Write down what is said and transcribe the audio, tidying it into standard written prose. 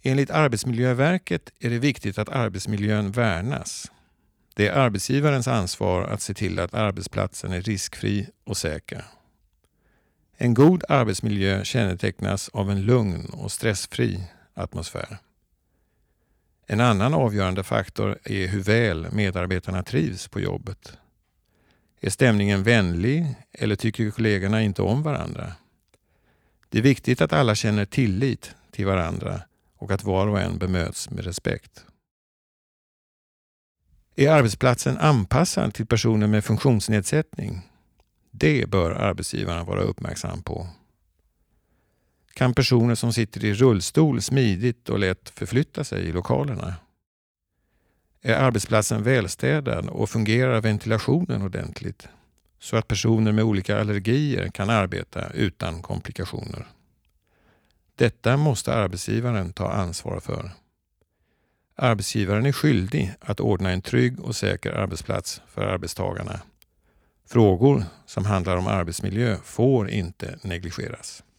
Enligt Arbetsmiljöverket är det viktigt att arbetsmiljön värnas. Det är arbetsgivarens ansvar att se till att arbetsplatsen är riskfri och säker. En god arbetsmiljö kännetecknas av en lugn och stressfri atmosfär. En annan avgörande faktor är hur väl medarbetarna trivs på jobbet. Är stämningen vänlig eller tycker kollegorna inte om varandra? Det är viktigt att alla känner tillit till varandra och att var och en bemöts med respekt. Är arbetsplatsen anpassad till personer med funktionsnedsättning? Det bör arbetsgivarna vara uppmärksam på. Kan personer som sitter i rullstol smidigt och lätt förflytta sig i lokalerna? Är arbetsplatsen välstädad och fungerar ventilationen ordentligt så att personer med olika allergier kan arbeta utan komplikationer? Detta måste arbetsgivaren ta ansvar för. Arbetsgivaren är skyldig att ordna en trygg och säker arbetsplats för arbetstagarna. Frågor som handlar om arbetsmiljö får inte negligeras.